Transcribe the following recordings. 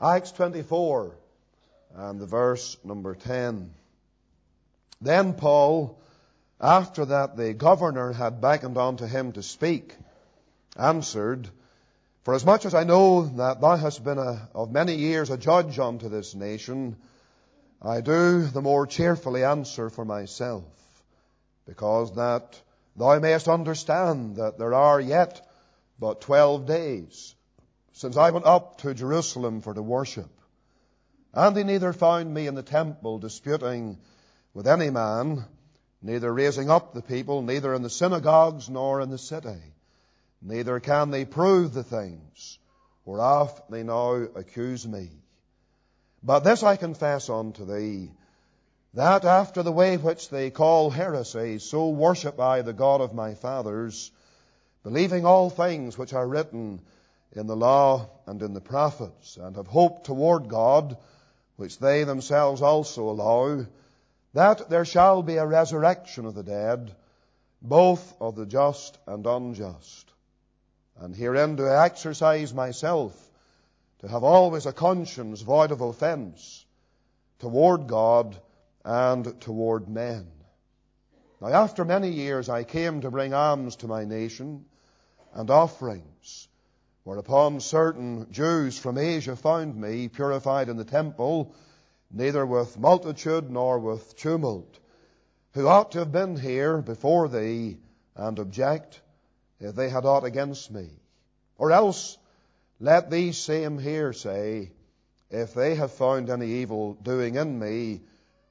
Acts 24 and the verse number 10. Then Paul, after that the governor had beckoned unto him to speak, answered, Forasmuch as I know that thou hast been of many years a judge unto this nation, I do the more cheerfully answer for myself, because that thou mayest understand that there are yet but 12 days since I went up to Jerusalem for to worship. And he neither found me in the temple disputing with any man, neither raising up the people, neither in the synagogues nor in the city. Neither can they prove the things whereof they now accuse me. But this I confess unto thee, that after the way which they call heresy, so worship I the God of my fathers, believing all things which are written in the law and in the prophets, and have hope toward God, which they themselves also allow, that there shall be a resurrection of the dead, both of the just and unjust. And herein do I exercise myself, to have always a conscience void of offence toward God and toward men. Now after many years I came to bring alms to my nation, and offerings, whereupon certain Jews from Asia found me purified in the temple, neither with multitude nor with tumult, who ought to have been here before thee, and object, if they had aught against me. Or else let these same here say, if they have found any evil doing in me,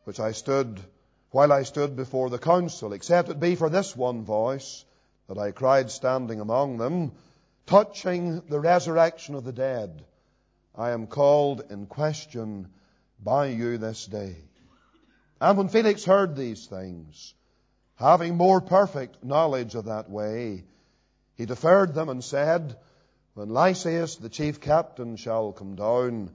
while I stood before the council, except it be for this one voice that I cried standing among them, touching the resurrection of the dead, I am called in question by you this day. And when Felix heard these things, having more perfect knowledge of that way, he deferred them and said, When Lysias the chief captain shall come down,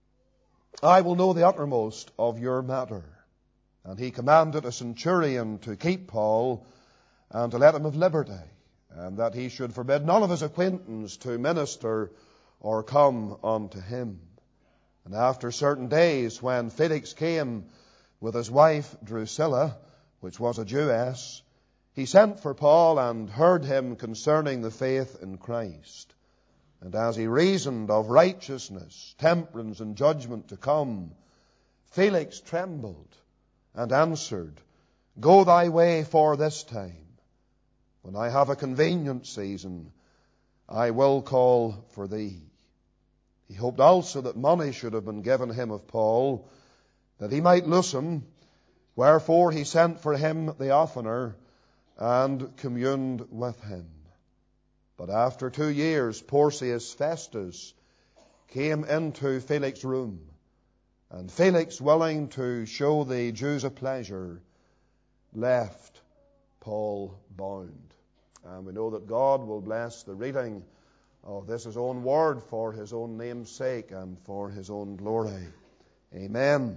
I will know the uttermost of your matter. And he commanded a centurion to keep Paul, and to let him have liberty, and that he should forbid none of his acquaintance to minister or come unto him. And after certain days, when Felix came with his wife Drusilla, which was a Jewess, he sent for Paul and heard him concerning the faith in Christ. And as he reasoned of righteousness, temperance, and judgment to come, Felix trembled and answered, Go thy way for this time. When I have a convenient season, I will call for thee. He hoped also that money should have been given him of Paul, that he might loose him. Wherefore he sent for him the oftener, and communed with him. But after 2 years, Porcius Festus came into Felix's room, and Felix, willing to show the Jews a pleasure, left Paul bound. And we know that God will bless the reading of this his own word for his own name's sake and for his own glory. Amen.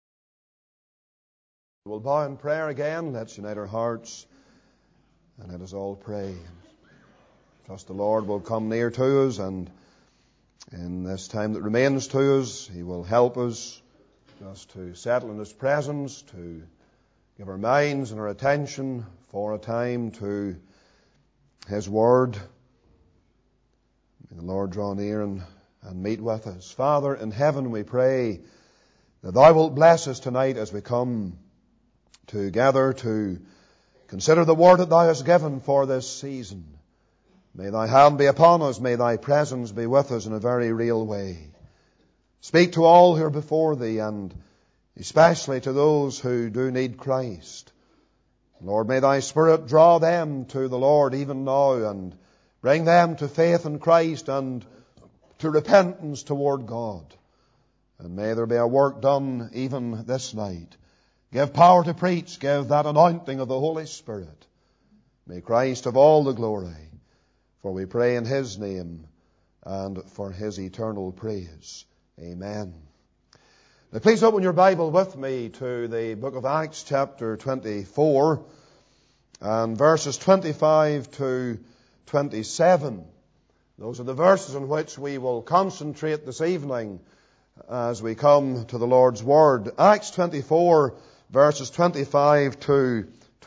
We'll bow in prayer again. Let's unite our hearts and let us all pray. Trust the Lord will come near to us, and in this time that remains to us, he will help us just to settle in his presence, to give our minds and our attention for a time to his word. May the Lord draw near and meet with us. Father in heaven, we pray that thou wilt bless us tonight as we come together to consider the word that thou hast given for this season. May thy hand be upon us. May thy presence be with us in a very real way. Speak to all who are before thee, and especially to those who do need Christ. Lord, may thy Spirit draw them to the Lord even now, and bring them to faith in Christ and to repentance toward God. And may there be a work done even this night. Give power to preach. Give that anointing of the Holy Spirit. May Christ have all the glory. For we pray in his name and for his eternal praise. Amen. Now please open your Bible with me to the book of Acts chapter 24 and verses 25 to 27. Those are the verses on which we will concentrate this evening as we come to the Lord's Word. Acts 24, verses 25 to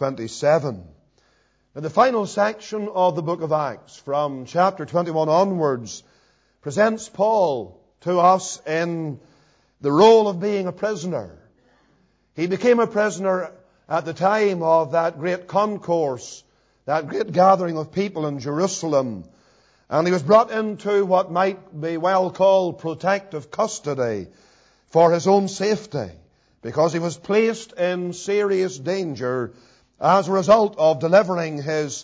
27. In the final section of the book of Acts, from chapter 21 onwards, presents Paul to us in the role of being a prisoner. He became a prisoner at the time of that great concourse, that great gathering of people in Jerusalem. And he was brought into what might be well called protective custody for his own safety, because he was placed in serious danger as a result of delivering his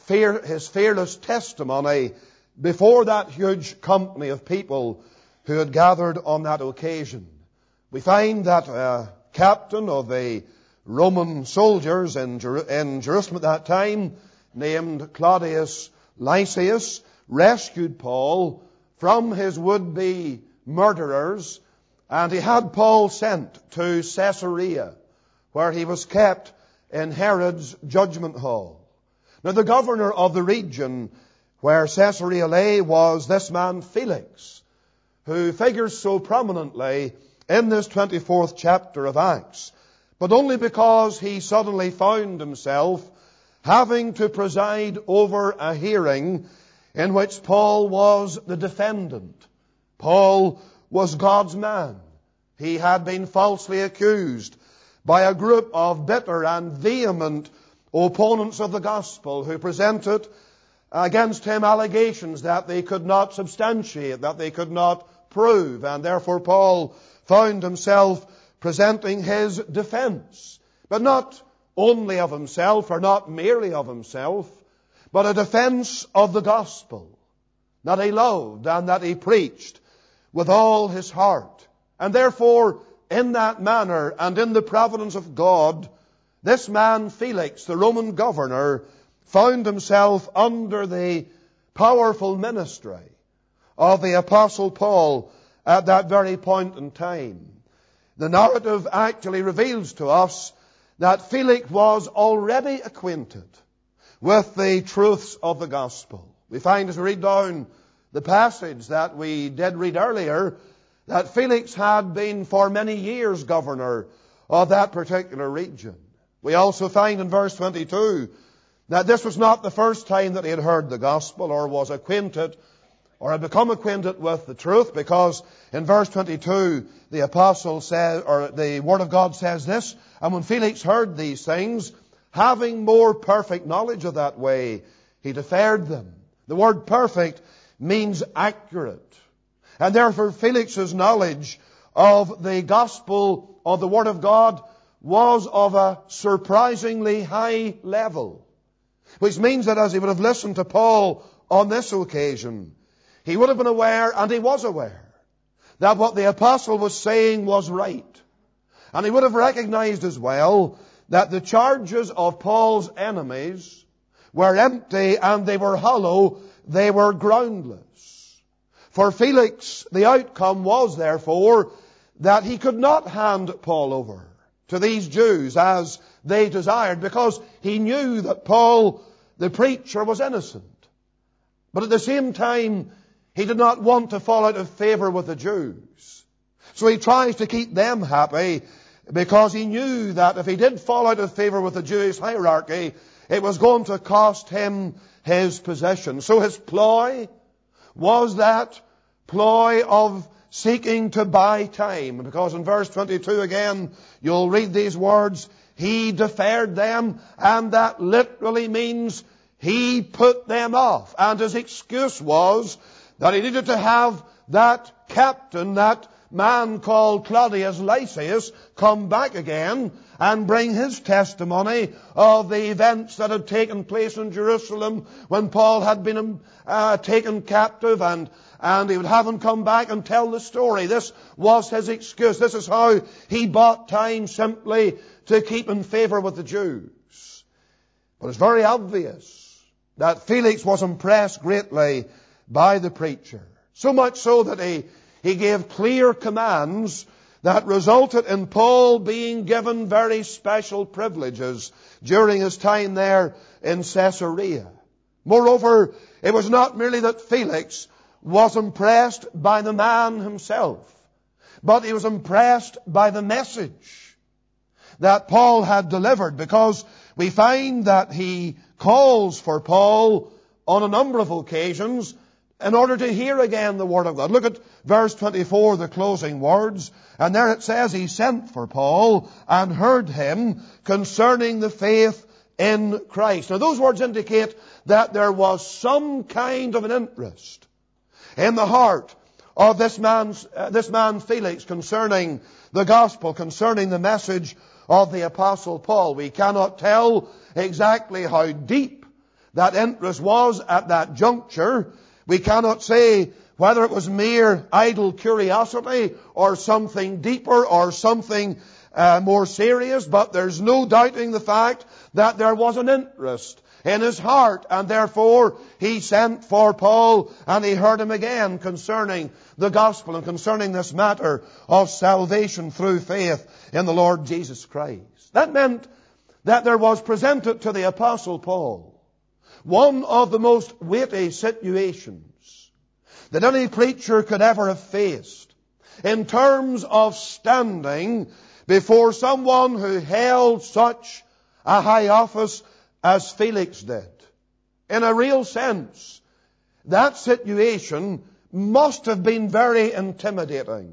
fearless testimony before that huge company of people who had gathered on that occasion. We find that a captain of the Roman soldiers in Jerusalem at that time, named Claudius Lysias, rescued Paul from his would-be murderers, and he had Paul sent to Caesarea, where he was kept in Herod's judgment hall. Now, the governor of the region where Caesarea lay was this man Felix, who figures so prominently in this 24th chapter of Acts, but only because he suddenly found himself having to preside over a hearing in which Paul was the defendant. Paul was God's man. He had been falsely accused by a group of bitter and vehement opponents of the gospel who presented against him allegations that they could not substantiate, that they could not prove, and therefore Paul found himself presenting his defense, but not only of himself, or not merely of himself, but a defense of the gospel that he loved and that he preached with all his heart. And therefore, in that manner and in the providence of God, this man Felix, the Roman governor, found himself under the powerful ministry of the Apostle Paul at that very point in time. The narrative actually reveals to us that Felix was already acquainted with the truths of the gospel. We find as we read down the passage that we did read earlier, that Felix had been for many years governor of that particular region. We also find in verse 22 that this was not the first time that he had heard the gospel or was acquainted or had become acquainted with the truth, because in verse 22 the apostle says, or the word of God says this, and when Felix heard these things, having more perfect knowledge of that way, he deferred them. The word perfect means accurate. And therefore Felix's knowledge of the gospel of the Word of God was of a surprisingly high level. Which means that as he would have listened to Paul on this occasion, he would have been aware, and he was aware, that what the apostle was saying was right. And he would have recognized as well that the charges of Paul's enemies were empty and they were hollow, they were groundless. For Felix, the outcome was therefore that he could not hand Paul over to these Jews as they desired, because he knew that Paul, the preacher, was innocent. But at the same time, he did not want to fall out of favor with the Jews. So he tries to keep them happy, because he knew that if he did fall out of favor with the Jewish hierarchy, it was going to cost him his position. So his ploy was that ploy of seeking to buy time. Because in verse 22 again, you'll read these words, he deferred them, and that literally means he put them off. And his excuse was that he needed to have that captain, that man called Claudius Lysias, come back again and bring his testimony of the events that had taken place in Jerusalem when Paul had been taken captive, and he would have him come back and tell the story. This was his excuse. This is how he bought time, simply to keep in favor with the Jews. But it's very obvious that Felix was impressed greatly by the preacher. So much so that he gave clear commands that resulted in Paul being given very special privileges during his time there in Caesarea. Moreover, it was not merely that Felix was impressed by the man himself, but he was impressed by the message that Paul had delivered, because we find that he calls for Paul on a number of occasions in order to hear again the Word of God. Look at verse 24, the closing words. And there it says, he sent for Paul and heard him concerning the faith in Christ. Now those words indicate that there was some kind of an interest in the heart of this man Felix concerning the gospel, concerning the message of the Apostle Paul. We cannot tell exactly how deep that interest was at that juncture. We cannot say whether it was mere idle curiosity or something deeper or something more serious, but there's no doubting the fact that there was an interest in his heart, and therefore he sent for Paul and he heard him again concerning the gospel and concerning this matter of salvation through faith in the Lord Jesus Christ. That meant that there was presented to the Apostle Paul one of the most weighty situations that any preacher could ever have faced in terms of standing before someone who held such a high office as Felix did. In a real sense, that situation must have been very intimidating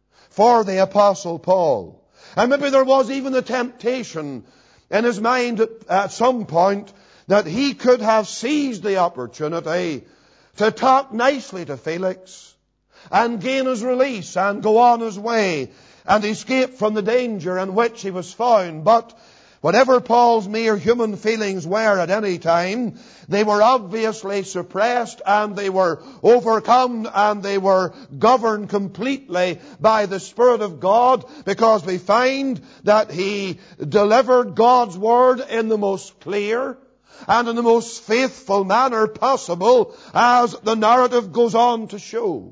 for the Apostle Paul. And maybe there was even a temptation in his mind at some point that he could have seized the opportunity to talk nicely to Felix and gain his release and go on his way and escape from the danger in which he was found. But whatever Paul's mere human feelings were at any time, they were obviously suppressed and they were overcome and they were governed completely by the Spirit of God, because we find that he delivered God's Word in the most clear and in the most faithful manner possible, as the narrative goes on to show.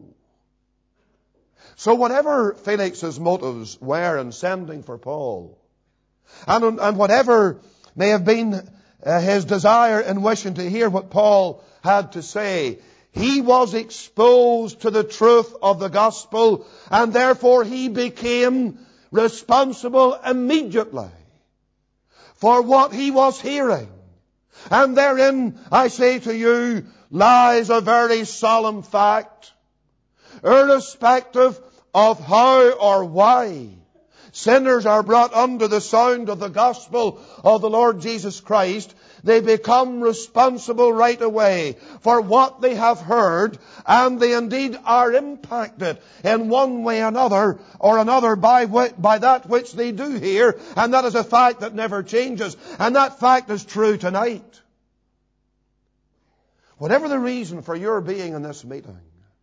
So whatever Felix's motives were in sending for Paul, and whatever may have been his desire in wishing to hear what Paul had to say, he was exposed to the truth of the gospel, and therefore he became responsible immediately for what he was hearing. And therein, I say to you, lies a very solemn fact. Irrespective of how or why sinners are brought under the sound of the gospel of the Lord Jesus Christ, they become responsible right away for what they have heard, and they indeed are impacted in one way or another by that which they do hear, and that is a fact that never changes, and that fact is true tonight. Whatever the reason for your being in this meeting,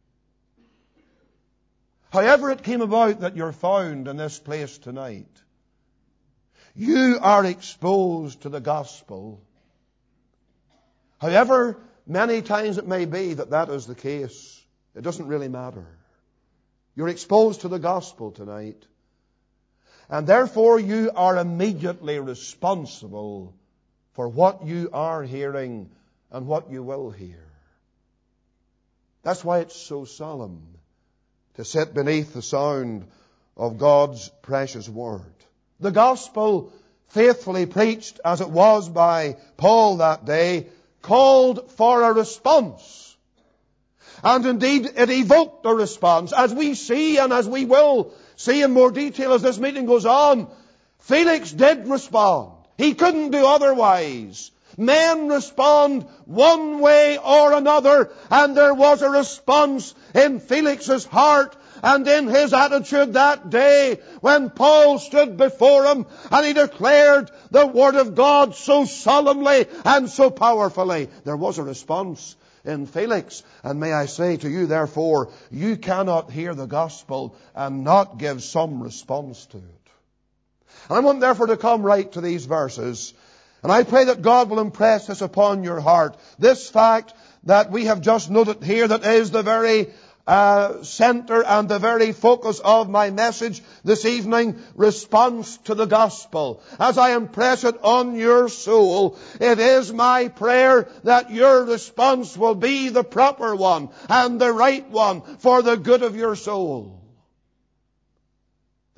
however it came about that you're found in this place tonight, you are exposed to the gospel. However many times it may be that is the case, it doesn't really matter. You're exposed to the gospel tonight. And therefore you are immediately responsible for what you are hearing and what you will hear. That's why it's so solemn to sit beneath the sound of God's precious Word. The gospel, faithfully preached as it was by Paul that day, called for a response. And indeed, it evoked a response. As we see and as we will see in more detail as this meeting goes on, Felix did respond. He couldn't do otherwise. Men respond one way or another, and there was a response in Felix's heart and in his attitude that day when Paul stood before him and he declared the Word of God so solemnly and so powerfully. There was a response in Felix. And may I say to you, therefore, you cannot hear the gospel and not give some response to it. And I want therefore to come right to these verses. And I pray that God will impress this upon your heart. This fact that we have just noted here, that is the very center and the very focus of my message this evening, response to the gospel. As I impress it on your soul, it is my prayer that your response will be the proper one and the right one for the good of your soul.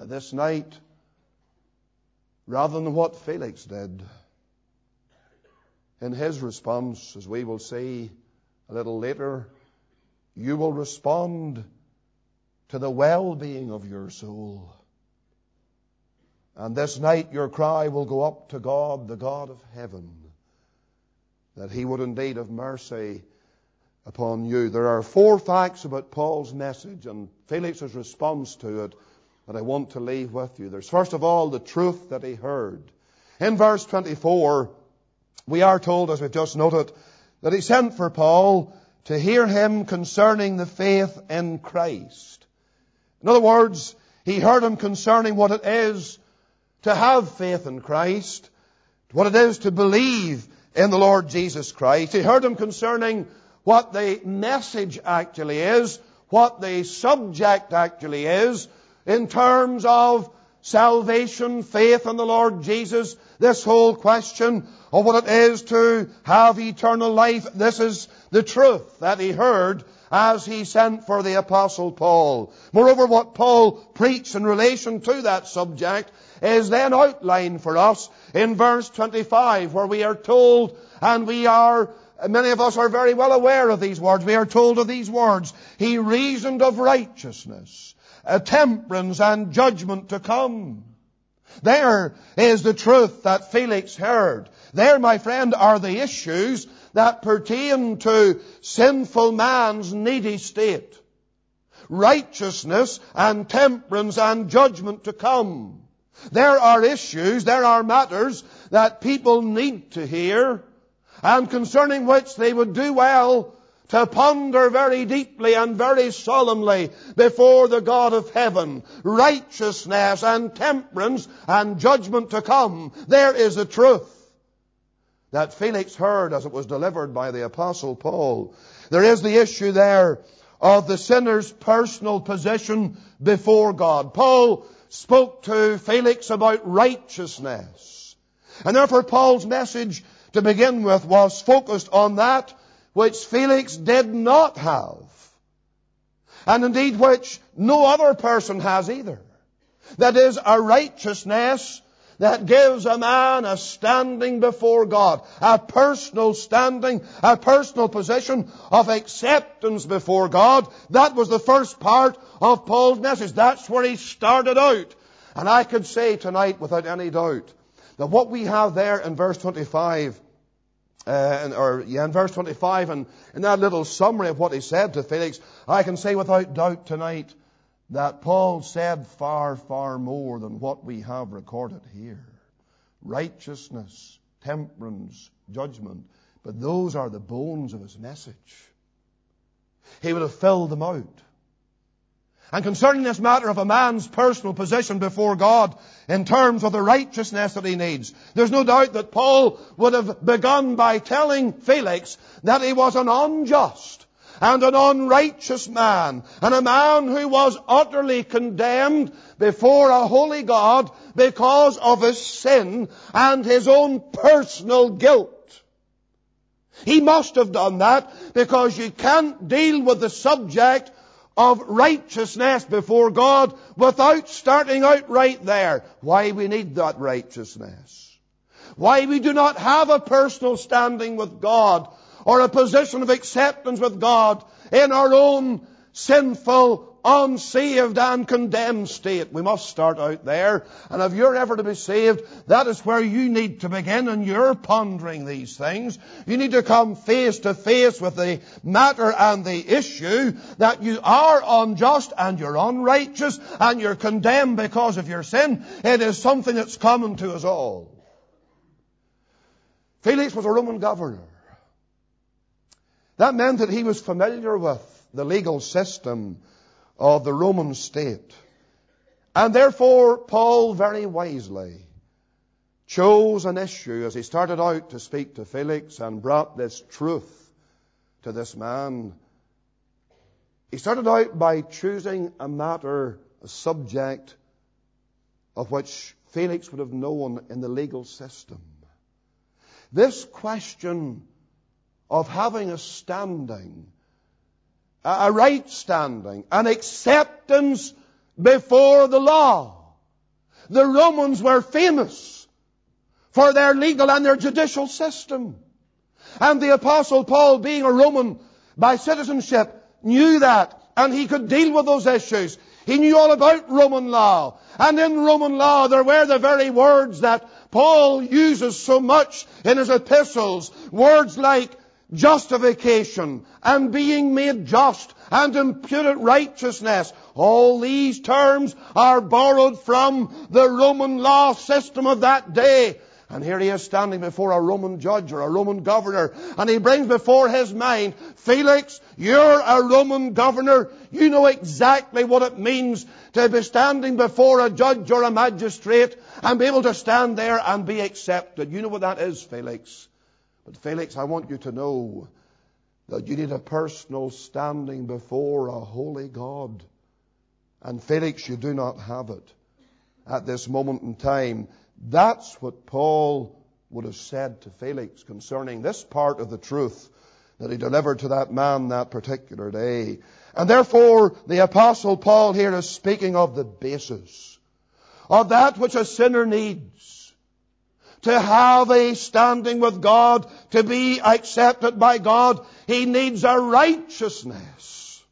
this night, rather than what Felix did, in his response, as we will see a little later, you will respond to the well-being of your soul. And this night your cry will go up to God, the God of heaven, that He would indeed have mercy upon you. There are 4 facts about Paul's message and Felix's response to it that I want to leave with you. There's first of all the truth that he heard. In verse 24, we are told, as we've just noted, that he sent for Paul to hear him concerning the faith in Christ. In other words, he heard him concerning what it is to have faith in Christ, what it is to believe in the Lord Jesus Christ. He heard him concerning what the message actually is, what the subject actually is, in terms of salvation, faith in the Lord Jesus, this whole question of what it is to have eternal life. This is the truth that he heard as he sent for the Apostle Paul. Moreover, what Paul preached in relation to that subject is then outlined for us in verse 25, where we are told, and many of us are very well aware of these words, we are told of these words, he reasoned of righteousness, temperance and judgment to come. There is the truth that Felix heard. There, my friend, are the issues that pertain to sinful man's needy state. Righteousness and temperance and judgment to come. There are issues, there are matters that people need to hear, and concerning which they would do well to ponder very deeply and very solemnly before the God of heaven. Righteousness and temperance and judgment to come. There is the truth that Felix heard as it was delivered by the Apostle Paul. There is the issue there of the sinner's personal position before God. Paul spoke to Felix about righteousness. And therefore Paul's message to begin with was focused on that which Felix did not have, and indeed which no other person has either. That is, a righteousness that gives a man a standing before God, a personal standing, a personal position of acceptance before God. That was the first part of Paul's message. That's where he started out. And I could say tonight without any doubt that what we have there in verse 25, in verse 25, and in that little summary of what he said to Felix, I can say without doubt tonight that Paul said far, far more than what we have recorded here. Righteousness, temperance, judgment. But those are the bones of his message. He would have filled them out. And concerning this matter of a man's personal position before God in terms of the righteousness that he needs, there's no doubt that Paul would have begun by telling Felix that he was an unjust and an unrighteous man, and a man who was utterly condemned before a holy God because of his sin and his own personal guilt. He must have done that, because you can't deal with the subject of righteousness before God without starting out right there. Why we need that righteousness. Why we do not have a personal standing with God or a position of acceptance with God in our own sinful, unsaved and condemned state. We must start out there. And if you're ever to be saved, that is where you need to begin, and you're pondering these things. You need to come face to face with the matter and the issue that you are unjust and you're unrighteous and you're condemned because of your sin. It is something that's common to us all. Felix was a Roman governor. That meant that he was familiar with the legal system of the Roman state. And therefore, Paul very wisely chose an issue as he started out to speak to Felix and brought this truth to this man. He started out by choosing a matter, a subject of which Felix would have known in the legal system. This question of having a standing, a right standing, an acceptance before the law. The Romans were famous for their legal and their judicial system. And the Apostle Paul, being a Roman by citizenship, knew that. And he could deal with those issues. He knew all about Roman law. And in Roman law there were the very words that Paul uses so much in his epistles. Words like justification and being made just and imputed righteousness. All these terms are borrowed from the Roman law system of that day. And here he is standing before a Roman judge or a Roman governor, and he brings before his mind, Felix, you're a Roman governor. You know exactly what it means to be standing before a judge or a magistrate and be able to stand there and be accepted. You know what that is, Felix. But Felix, I want you to know that you need a personal standing before a holy God. And Felix, you do not have it at this moment in time. That's what Paul would have said to Felix concerning this part of the truth that he delivered to that man that particular day. And therefore, the Apostle Paul here is speaking of the basis of that which a sinner needs to have a standing with God, to be accepted by God. He needs a righteousness.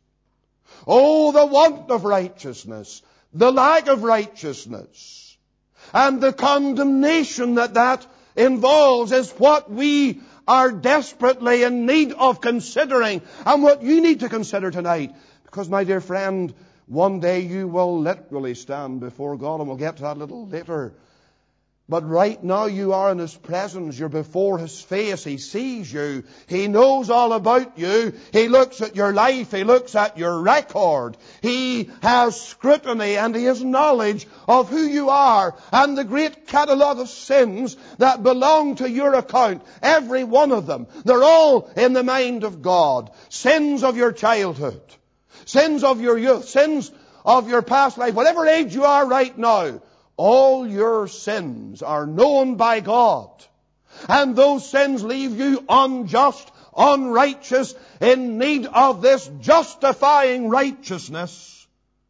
Oh, the want of righteousness, the lack of righteousness, and the condemnation that involves is what we are desperately in need of considering, and what you need to consider tonight. Because, my dear friend, one day you will literally stand before God, and we'll get to that a little later. But right now you are in His presence. You're before His face. He sees you. He knows all about you. He looks at your life. He looks at your record. He has scrutiny and He has knowledge of who you are and the great catalogue of sins that belong to your account. Every one of them. They're all in the mind of God. Sins of your childhood. Sins of your youth. Sins of your past life. Whatever age you are right now. All your sins are known by God. And those sins leave you unjust, unrighteous, in need of this justifying righteousness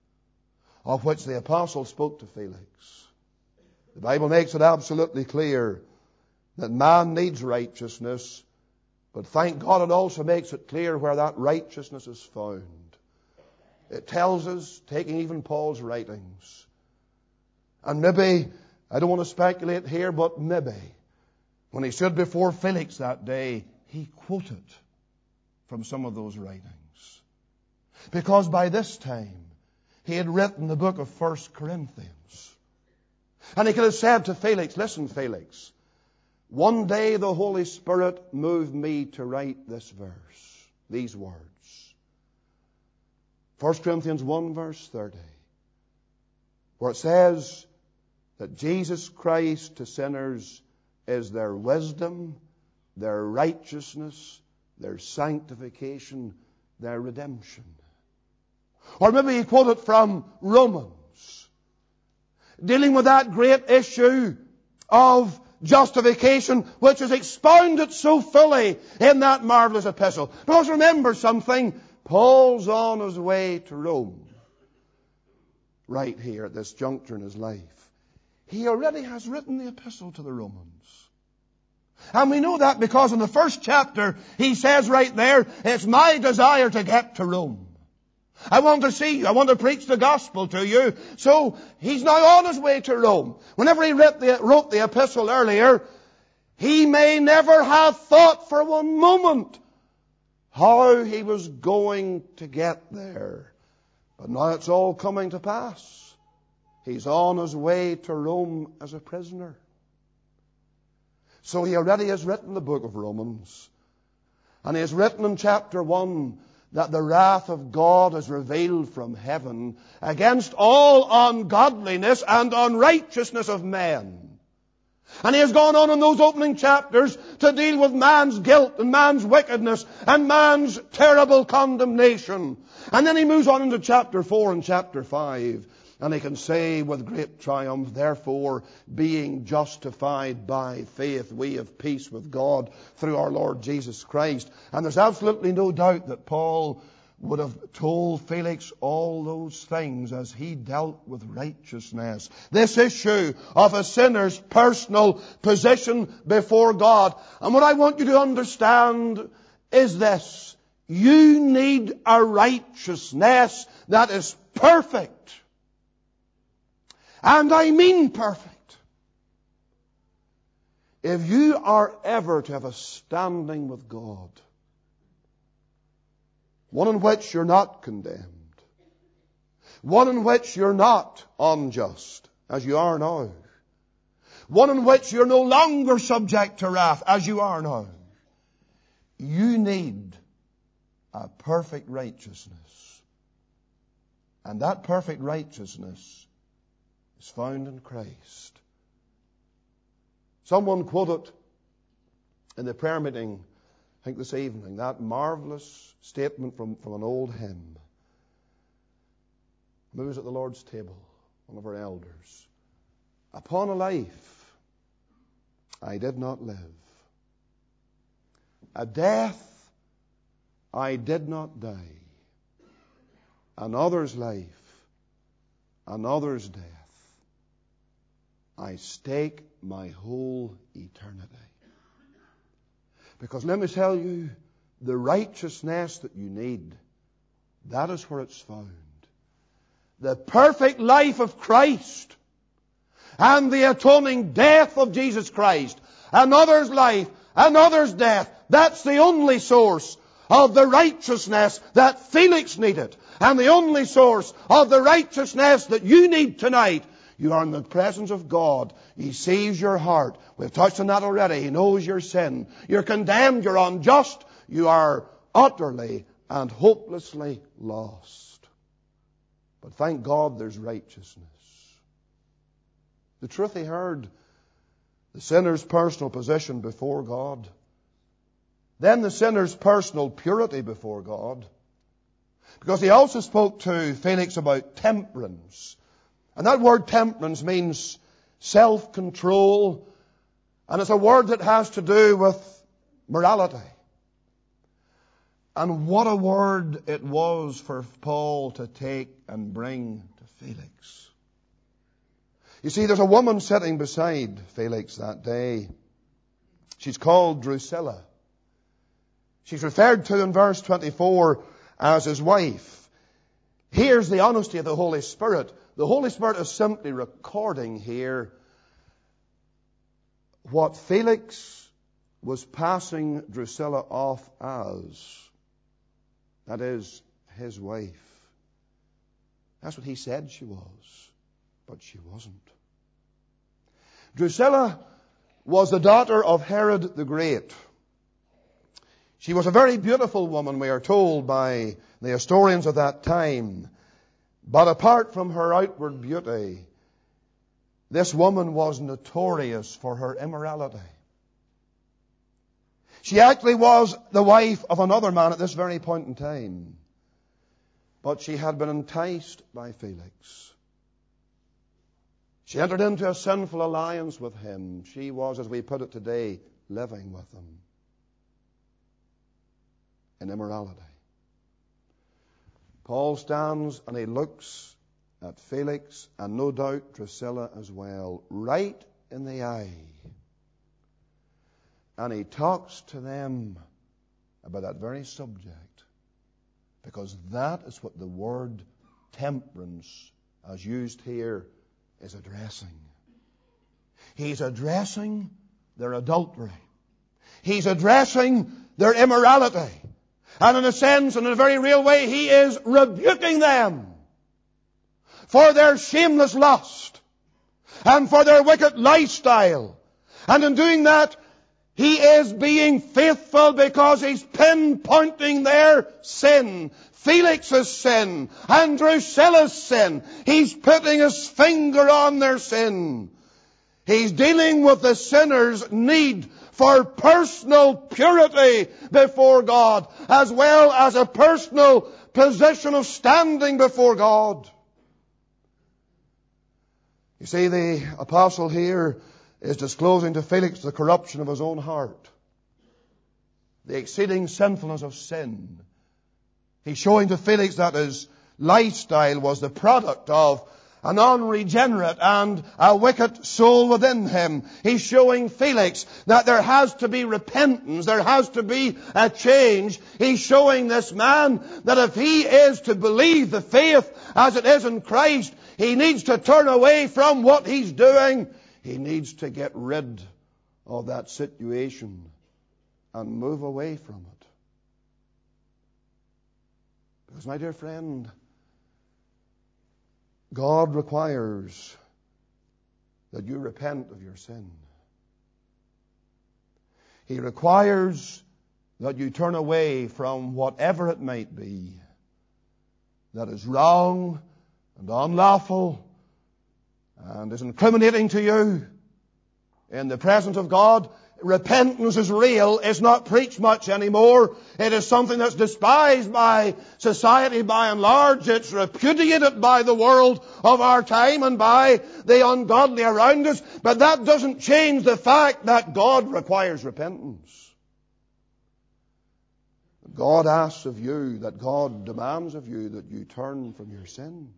of which the apostle spoke to Felix. The Bible makes it absolutely clear that man needs righteousness, but thank God it also makes it clear where that righteousness is found. It tells us, taking even Paul's writings, and maybe, I don't want to speculate here, but maybe, when he stood before Felix that day, he quoted from some of those writings. Because by this time, he had written the book of 1 Corinthians. And he could have said to Felix, listen, Felix, one day the Holy Spirit moved me to write this verse, these words. 1 Corinthians 1 verse 30, where it says that Jesus Christ to sinners is their wisdom, their righteousness, their sanctification, their redemption. Or maybe he quoted from Romans, dealing with that great issue of justification, which is expounded so fully in that marvelous epistle. Because remember something, Paul's on his way to Rome right here at this juncture in his life. He already has written the epistle to the Romans. And we know that because in the first chapter, he says right there, it's my desire to get to Rome. I want to see you. I want to preach the gospel to you. So he's now on his way to Rome. Whenever he wrote the epistle earlier, he may never have thought for one moment how he was going to get there. But now it's all coming to pass. He's on his way to Rome as a prisoner. So he already has written the book of Romans. And he has written in chapter 1 that the wrath of God is revealed from heaven against all ungodliness and unrighteousness of men. And he has gone on in those opening chapters to deal with man's guilt and man's wickedness and man's terrible condemnation. And then he moves on into chapter 4 and chapter 5. And he can say with great triumph, therefore, being justified by faith, we have peace with God through our Lord Jesus Christ. And there's absolutely no doubt that Paul would have told Felix all those things as he dealt with righteousness. This issue of a sinner's personal position before God. And what I want you to understand is this. You need a righteousness that is perfect. And I mean perfect. If you are ever to have a standing with God, one in which you're not condemned, one in which you're not unjust, as you are now, one in which you're no longer subject to wrath, as you are now, you need a perfect righteousness. And that perfect righteousness is found in Christ. Someone quoted in the prayer meeting, I think this evening, that marvelous statement from an old hymn. It was at the Lord's table, one of our elders. Upon a life I did not live, a death I did not die, another's life, another's death, I stake my whole eternity. Because let me tell you, the righteousness that you need, that is where it's found. The perfect life of Christ and the atoning death of Jesus Christ, another's life, another's death, that's the only source of the righteousness that Felix needed, and the only source of the righteousness that you need tonight. You are in the presence of God. He sees your heart. We've touched on that already. He knows your sin. You're condemned. You're unjust. You are utterly and hopelessly lost. But thank God there's righteousness. The truth he heard, the sinner's personal position before God, then the sinner's personal purity before God. Because he also spoke to Felix about temperance. And that word temperance means self-control. And it's a word that has to do with morality. And what a word it was for Paul to take and bring to Felix. You see, there's a woman sitting beside Felix that day. She's called Drusilla. She's referred to in verse 24 as his wife. Here's the honesty of the Holy Spirit. The Holy Spirit is simply recording here what Felix was passing Drusilla off as. That is, his wife. That's what he said she was, but she wasn't. Drusilla was the daughter of Herod the Great. She was a very beautiful woman, we are told by the historians of that time. But apart from her outward beauty, this woman was notorious for her immorality. She actually was the wife of another man at this very point in time. But she had been enticed by Felix. She entered into a sinful alliance with him. She was, as we put it today, living with him in immorality. Paul stands and he looks at Felix and no doubt Drusilla as well, right in the eye. And he talks to them about that very subject, because that is what the word temperance, as used here, is addressing. He's addressing their adultery. He's addressing their immorality. And in a sense, in a very real way, he is rebuking them for their shameless lust and for their wicked lifestyle. And in doing that, he is being faithful because he's pinpointing their sin, Felix's sin and Drusilla's sin. He's putting his finger on their sin. He's dealing with the sinner's need for personal purity before God, as well as a personal position of standing before God. You see, the apostle here is disclosing to Felix the corruption of his own heart, the exceeding sinfulness of sin, He's showing to Felix that his lifestyle was the product of an unregenerate and a wicked soul within him. He's showing Felix that there has to be repentance. There has to be a change. He's showing this man that if he is to believe the faith as it is in Christ, he needs to turn away from what he's doing. He needs to get rid of that situation and move away from it. Because, my dear friend, God requires that you repent of your sin. He requires that you turn away from whatever it might be that is wrong and unlawful and is incriminating to you in the presence of God. Repentance is real. It's not preached much anymore. It is something that's despised by society by and large. It's repudiated by the world of our time and by the ungodly around us. But that doesn't change the fact that God requires repentance. God asks of you, that God demands of you, that you turn from your sin.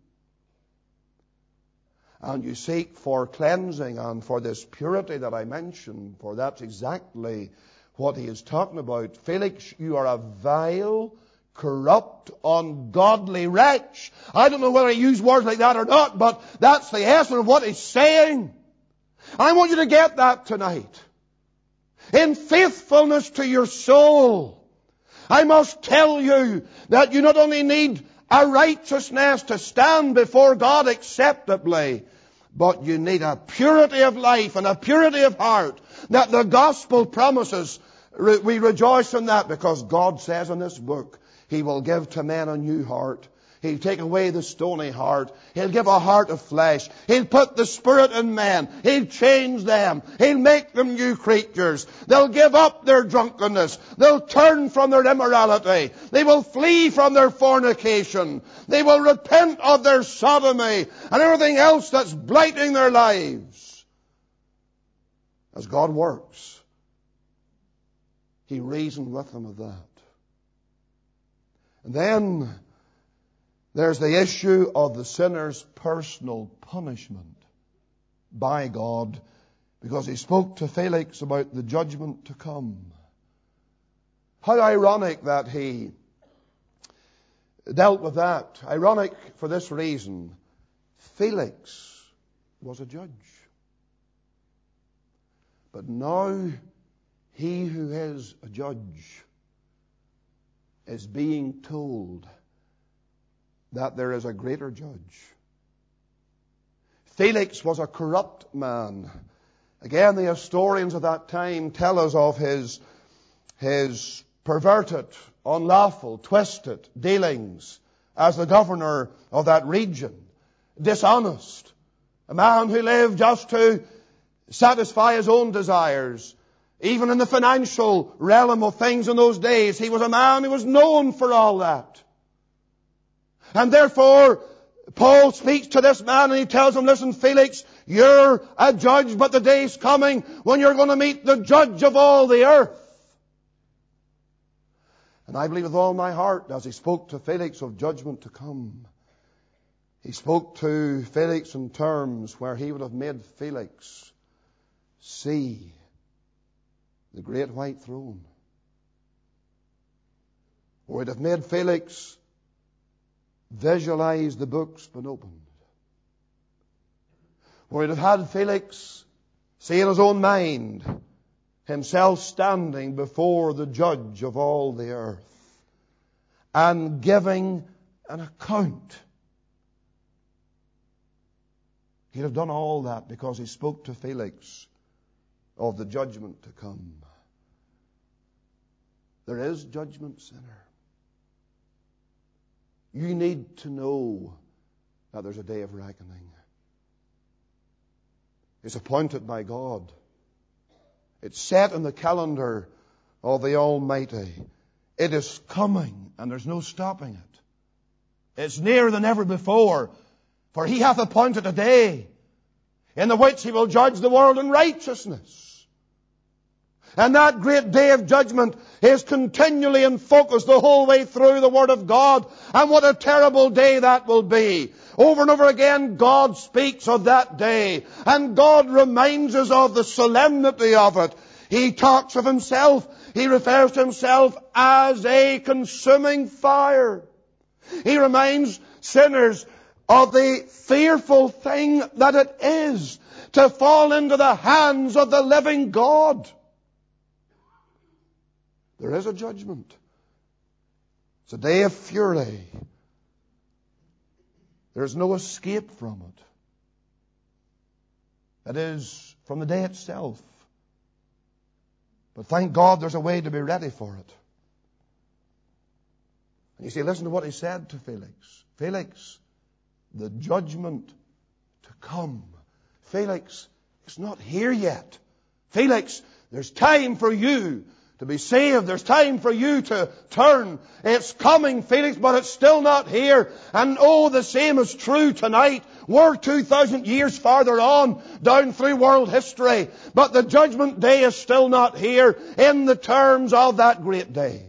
And you seek for cleansing and for this purity that I mentioned, for that's exactly what he is talking about. Felix, you are a vile, corrupt, ungodly wretch. I don't know whether he used words like that or not, but that's the essence of what he's saying. I want you to get that tonight. In faithfulness to your soul, I must tell you that you not only need a righteousness to stand before God acceptably, but you need a purity of life and a purity of heart that the gospel promises. We rejoice in that because God says in this book, He will give to men a new heart. He'll take away the stony heart. He'll give a heart of flesh. He'll put the Spirit in men. He'll change them. He'll make them new creatures. They'll give up their drunkenness. They'll turn from their immorality. They will flee from their fornication. They will repent of their sodomy and everything else that's blighting their lives. As God works, He reasoned with them of that. And then there's the issue of the sinner's personal punishment by God, because He spoke to Felix about the judgment to come. How ironic that He dealt with that. Ironic for this reason. Felix was a judge. But now he who is a judge is being told that there is a greater judge. Felix was a corrupt man. Again, the historians of that time tell us of his perverted, unlawful, twisted dealings as the governor of that region. Dishonest. A man who lived just to satisfy his own desires. Even in the financial realm of things in those days, he was a man who was known for all that. And therefore, Paul speaks to this man and he tells him, listen, Felix, you're a judge, but the day's coming when you're going to meet the judge of all the earth. And I believe with all my heart, as he spoke to Felix of judgment to come, he spoke to Felix in terms where he would have made Felix see the great white throne. Or he'd have made Felix visualize the books been opened. Or he'd have had Felix see in his own mind himself standing before the judge of all the earth and giving an account. He'd have done all that because he spoke to Felix of the judgment to come. There is judgment, sinner. You need to know that there's a day of reckoning. It's appointed by God. It's set in the calendar of the Almighty. It is coming, and there's no stopping it. It's nearer than ever before, for He hath appointed a day in the which He will judge the world in righteousness. And that great day of judgment is continually in focus the whole way through the Word of God. And what a terrible day that will be. Over and over again, God speaks of that day. And God reminds us of the solemnity of it. He talks of Himself. He refers to Himself as a consuming fire. He reminds sinners of the fearful thing that it is to fall into the hands of the living God. There is a judgment. It's a day of fury. There's no escape from it. It is from the day itself. But thank God there's a way to be ready for it. And you see, listen to what he said to Felix. Felix, the judgment to come. Felix, it's not here yet. Felix, there's time for you to be saved. There's time for you to turn. It's coming, Felix, but it's still not here. And oh, the same is true tonight. We're 2,000 years farther on down through world history. But the judgment day is still not here in the terms of that great day.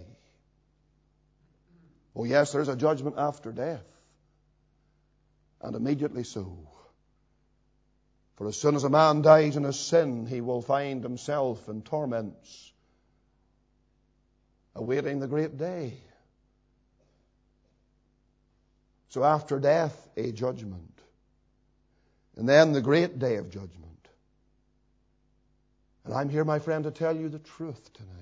Oh yes, there's a judgment after death. And immediately so. For as soon as a man dies in his sin, he will find himself in torments, awaiting the great day. So after death, a judgment. And then the great day of judgment. And I'm here, my friend, to tell you the truth tonight.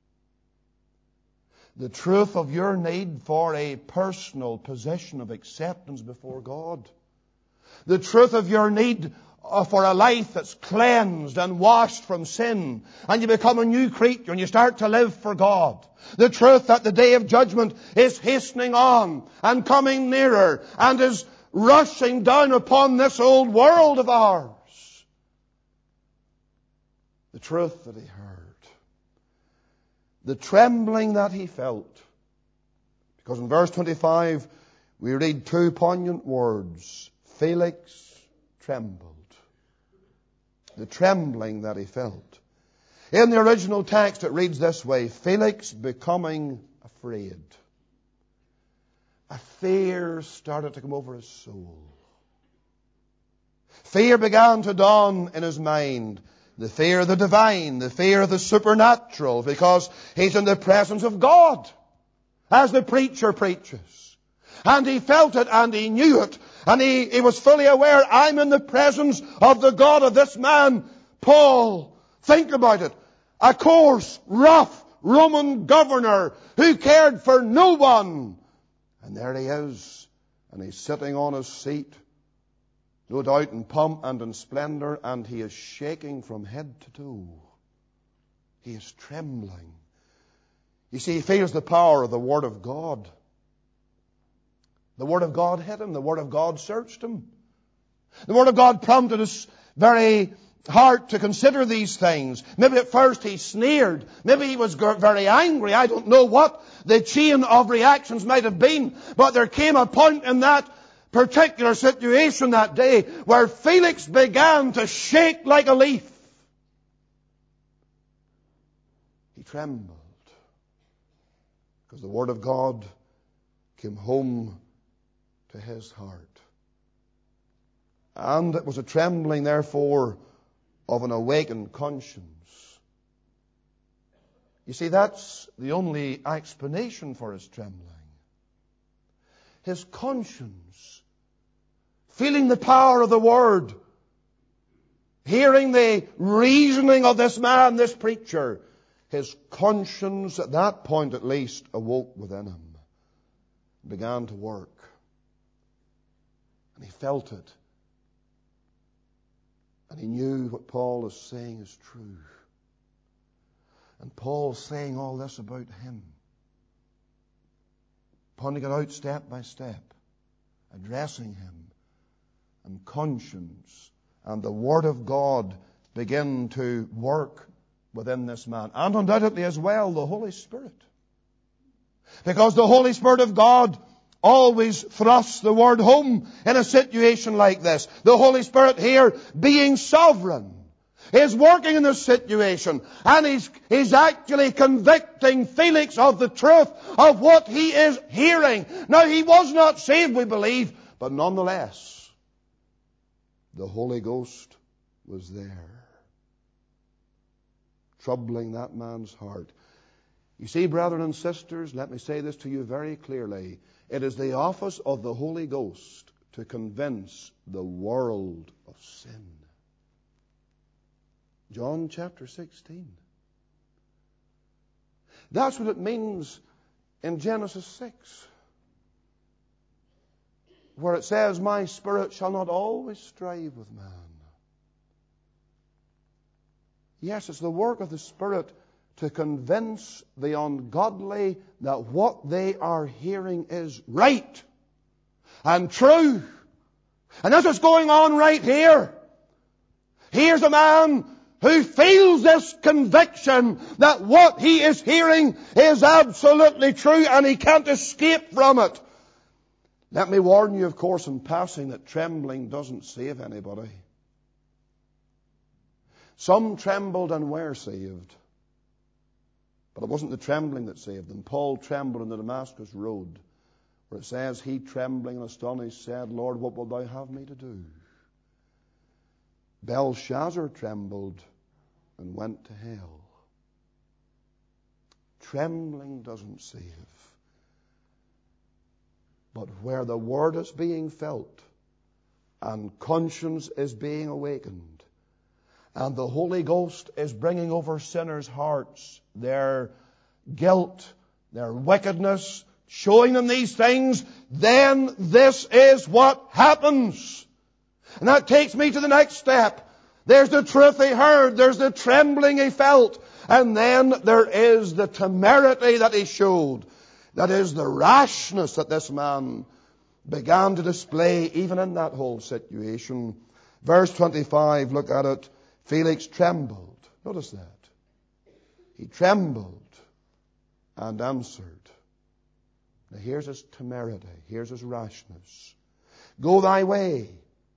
The truth of your need for a personal position of acceptance before God. The truth of your need for a life that's cleansed and washed from sin, and you become a new creature and you start to live for God. The truth that the day of judgment is hastening on and coming nearer and is rushing down upon this old world of ours. The truth that he heard. The trembling that he felt. Because in verse 25 we read two poignant words. Felix trembled. The trembling that he felt. In the original text it reads this way, Felix becoming afraid. A fear started to come over his soul. Fear began to dawn in his mind. The fear of the divine, the fear of the supernatural, because he's in the presence of God, as the preacher preaches. And he felt it and he knew it. And he was fully aware, I'm in the presence of the God of this man, Paul. Think about it. A coarse, rough Roman governor who cared for no one. And there he is. And he's sitting on his seat, no doubt in pomp and in splendor, and he is shaking from head to toe. He is trembling. You see, he feels the power of the Word of God. The Word of God hit him. The Word of God searched him. The Word of God prompted his very heart to consider these things. Maybe at first he sneered. Maybe he was very angry. I don't know what the chain of reactions might have been. But there came a point in that particular situation that day where Felix began to shake like a leaf. He trembled because the Word of God came home to his heart. And it was a trembling, therefore, of an awakened conscience. You see, that's the only explanation for his trembling. His conscience, feeling the power of the Word, hearing the reasoning of this man, this preacher, his conscience at that point at least awoke within him, began to work. And he felt it. And he knew what Paul is saying is true. And Paul's saying all this about him. Pointing it out step by step. Addressing him. And conscience and the Word of God begin to work within this man. And undoubtedly as well the Holy Spirit. Because the Holy Spirit of God always thrusts the Word home in a situation like this. The Holy Spirit here being sovereign. is working in this situation, and he's actually convicting Felix of the truth of what he is hearing. Now, he was not saved, we believe, but nonetheless, the Holy Ghost was there, troubling that man's heart. You see, brethren and sisters, let me say this to you very clearly. It is the office of the Holy Ghost to convince the world of sin. John chapter 16. That's what it means in Genesis 6, where it says, "My spirit shall not always strive with man." Yes, it's the work of the Spirit to convince the ungodly that what they are hearing is right and true. And that's what's going on right here. Here's a man who feels this conviction that what he is hearing is absolutely true and he can't escape from it. Let me warn you, of course, in passing, that trembling doesn't save anybody. Some trembled and were saved. But it wasn't the trembling that saved them. Paul trembled on the Damascus road, where it says, he trembling and astonished said, "Lord, what wilt thou have me to do?" Belshazzar trembled and went to hell. Trembling doesn't save. But where the word is being felt and conscience is being awakened, and the Holy Ghost is bringing over sinners' hearts their guilt, their wickedness, showing them these things, then this is what happens. And that takes me to the next step. There's the truth he heard, there's the trembling he felt, and then there is the temerity that he showed. That is the rashness that this man began to display even in that whole situation. Verse 25, look at it. Felix trembled. Notice that. He trembled and answered. Now here's his temerity. Here's his rashness. Go thy way.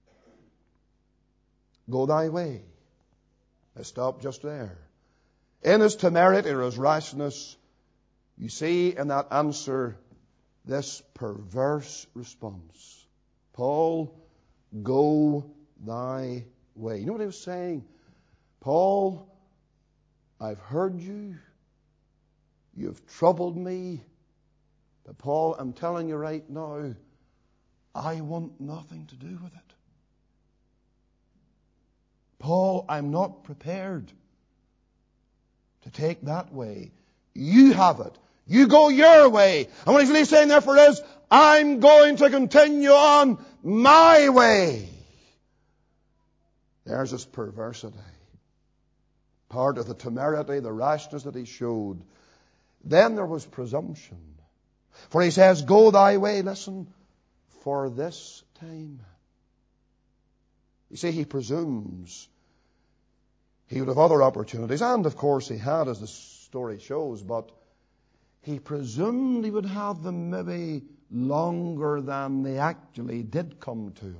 Go thy way. Let's stop just there. In his temerity or his rashness, you see in that answer this perverse response. Paul, go thy way. You know what he was saying? Paul, I've heard you. You've troubled me. But Paul, I'm telling you right now, I want nothing to do with it. Paul, I'm not prepared to take that way. You have it. You go your way. And what he's really saying therefore is, I'm going to continue on my way. There's his perversity. Part of the temerity, the rashness that he showed. Then there was presumption. For he says, go thy way, listen, for this time. You see, he presumes he would have other opportunities. And of course he had, as the story shows. But he presumed he would have them maybe longer than they actually did come to him.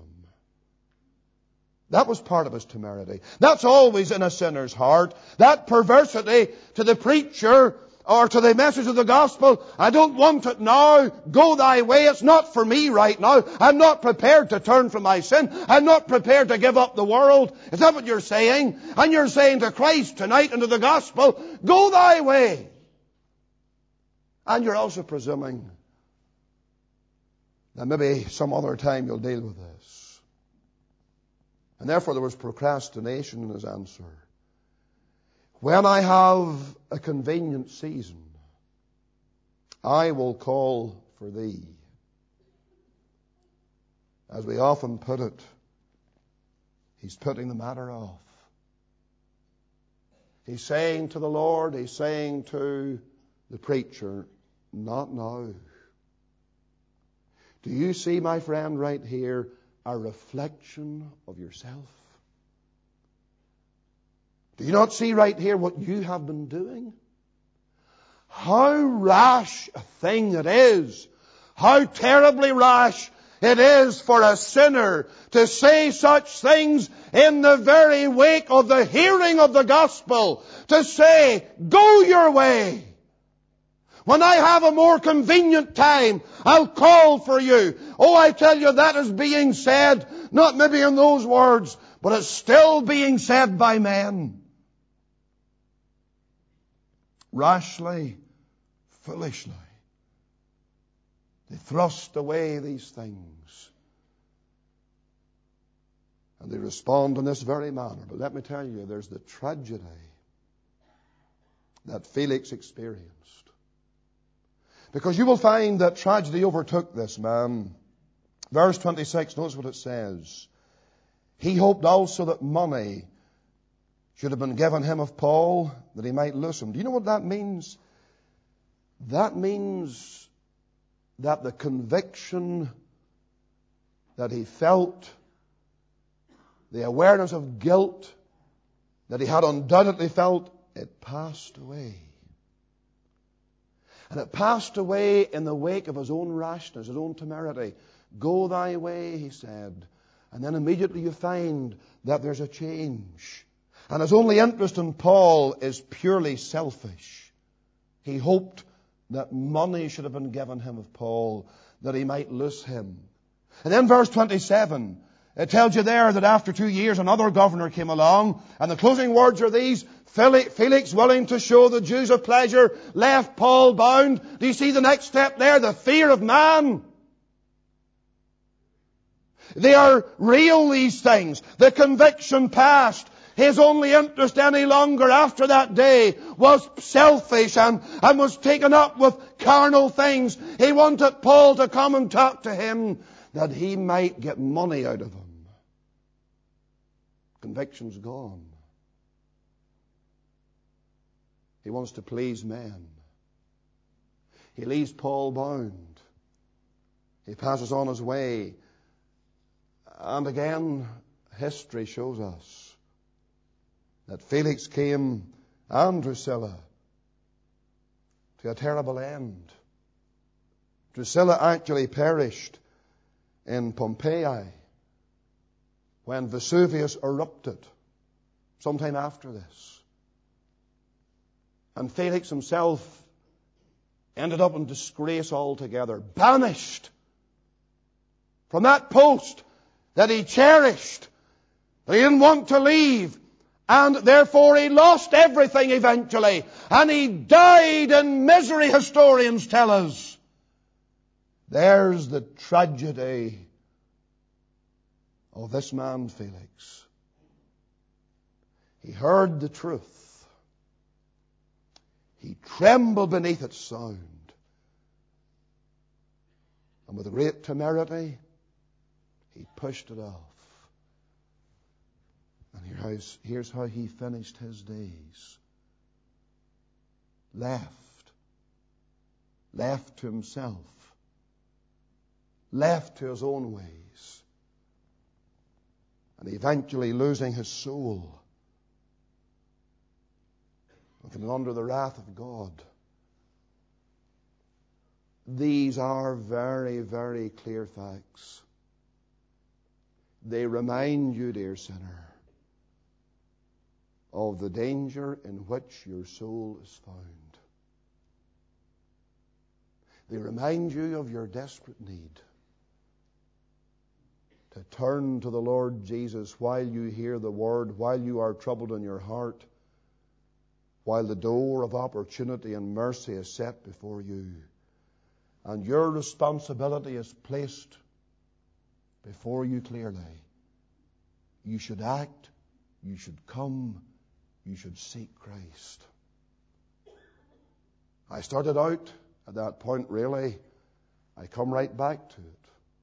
That was part of his temerity. That's always in a sinner's heart. That perversity to the preacher or to the message of the gospel. I don't want it now. Go thy way. It's not for me right now. I'm not prepared to turn from my sin. I'm not prepared to give up the world. Is that what you're saying? And you're saying to Christ tonight and to the gospel, go thy way. And you're also presuming that maybe some other time you'll deal with this. And therefore there was procrastination in his answer. When I have a convenient season, I will call for thee. As we often put it, he's putting the matter off. He's saying to the Lord, he's saying to the preacher, not now. Do you see, my friend, right here, a reflection of yourself? Do you not see right here what you have been doing? How rash a thing it is. How terribly rash it is for a sinner to say such things in the very wake of the hearing of the gospel, to say, go your way. When I have a more convenient time, I'll call for you. Oh, I tell you, that is being said, not maybe in those words, but it's still being said by men. Rashly, foolishly, they thrust away these things. And they respond in this very manner. But let me tell you, there's the tragedy that Felix experienced. Because you will find that tragedy overtook this man. Verse 26, notice what it says. He hoped also that money should have been given him of Paul, that he might loose him. Do you know what that means? That means that the conviction that he felt, the awareness of guilt that he had undoubtedly felt, it passed away. And it passed away in the wake of his own rashness, his own temerity. Go thy way, he said. And then immediately you find that there's a change. And his only interest in Paul is purely selfish. He hoped that money should have been given him of Paul, that he might loose him. And then verse 27, it tells you there that after 2 years another governor came along, and the closing words are these: Felix, willing to show the Jews of pleasure, left Paul bound. Do you see the next step there? The fear of man. They are real, these things. The conviction passed. His only interest any longer after that day was selfish and was taken up with carnal things. He wanted Paul to come and talk to him that he might get money out of him. Conviction's gone. He wants to please men. He leaves Paul bound. He passes on his way. And again, history shows us that Felix came and Drusilla to a terrible end. Drusilla actually perished in Pompeii when Vesuvius erupted sometime after this. And Felix himself ended up in disgrace altogether, banished from that post that he cherished, that he didn't want to leave. And therefore he lost everything eventually. And he died in misery, historians tell us. There's the tragedy of this man, Felix. He heard the truth. He trembled beneath its sound. And with great temerity, he pushed it off. And here's how he finished his days. Left to himself, left to his own ways, and eventually losing his soul and coming under the wrath of God. These are very, very clear facts. They remind you, dear sinner, of the danger in which your soul is found. They remind you of your desperate need to turn to the Lord Jesus while you hear the word, while you are troubled in your heart, while the door of opportunity and mercy is set before you. And your responsibility is placed before you clearly. You should act, you should come, you should seek Christ. I started out at that point, really. I come right back to it.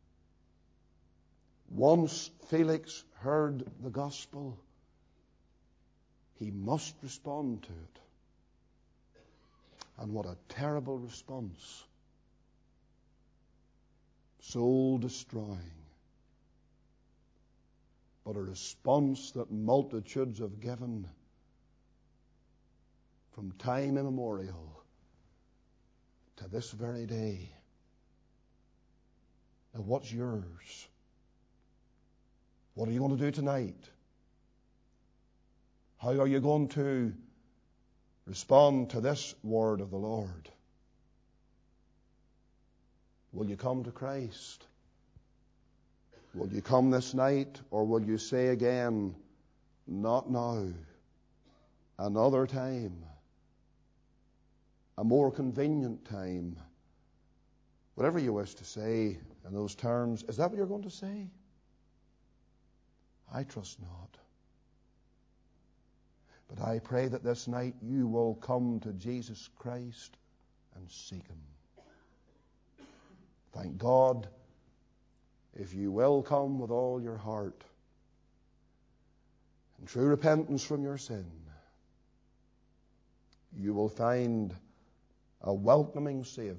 Once Felix heard the gospel, he must respond to it. And what a terrible response. Soul destroying. But a response that multitudes have given from time immemorial to this very day. And what's yours? What are you going to do tonight? How are you going to respond to this word of the Lord? Will you come to Christ? Will you come this night, or will you say again, not now, another time, a more convenient time? Whatever you wish to say in those terms, is that what you're going to say? I trust not. But I pray that this night you will come to Jesus Christ and seek Him. Thank God, if you will come with all your heart in true repentance from your sin, you will find a welcoming Savior.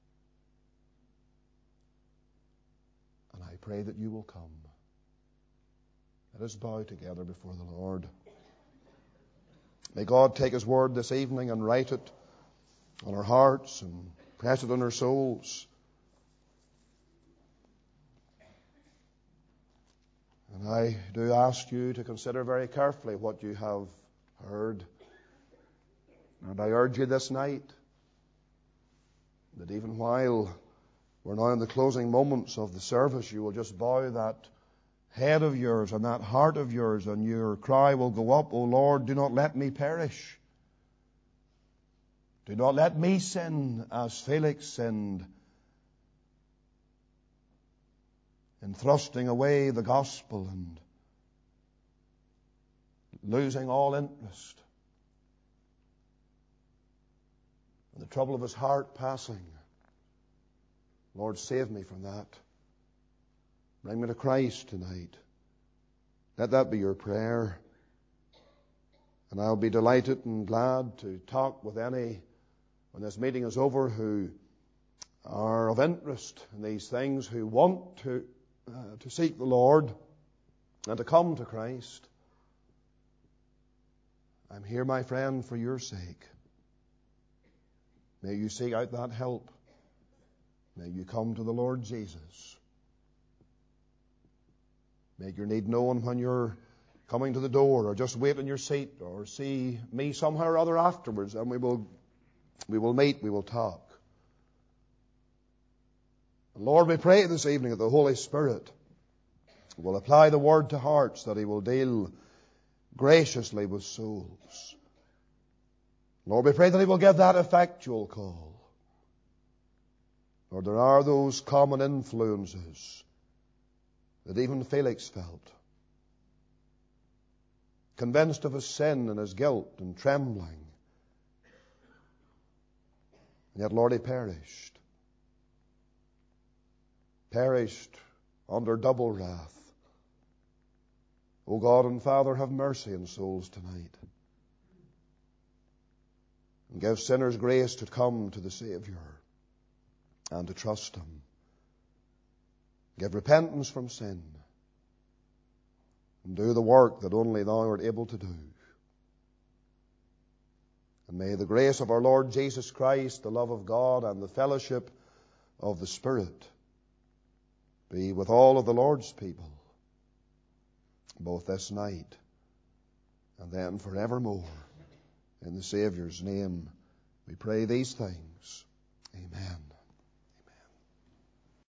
And I pray that you will come. Let us bow together before the Lord. May God take His word this evening and write it on our hearts and press it on our souls. And I do ask you to consider very carefully what you have heard. And I urge you this night that even while we're now in the closing moments of the service, you will just bow that head of yours and that heart of yours, and your cry will go up, O Lord, do not let me perish. Do not let me sin as Felix sinned in thrusting away the gospel and losing all interest, and the trouble of his heart passing. Lord, save me from that. Bring me to Christ tonight. Let that be your prayer. And I'll be delighted and glad to talk with any, when this meeting is over, who are of interest in these things, who want to seek the Lord and to come to Christ. I'm here, my friend, for your sake. May you seek out that help. May you come to the Lord Jesus. Make your need known when you're coming to the door, or just wait in your seat, or see me somehow or other afterwards, and we will meet, we will talk. Lord, we pray this evening that the Holy Spirit will apply the word to hearts, that He will deal graciously with souls. Lord, we pray that He will give that effectual call. Lord, there are those common influences that even Felix felt, convinced of his sin and his guilt and trembling. And yet, Lord, he perished under double wrath. O God and Father, have mercy on souls tonight, and give sinners grace to come to the Savior and to trust Him. Give repentance from sin, and do the work that only Thou art able to do. And may the grace of our Lord Jesus Christ, the love of God, and the fellowship of the Spirit be with all of the Lord's people, both this night and then forevermore. In the Saviour's name we pray these things. Amen.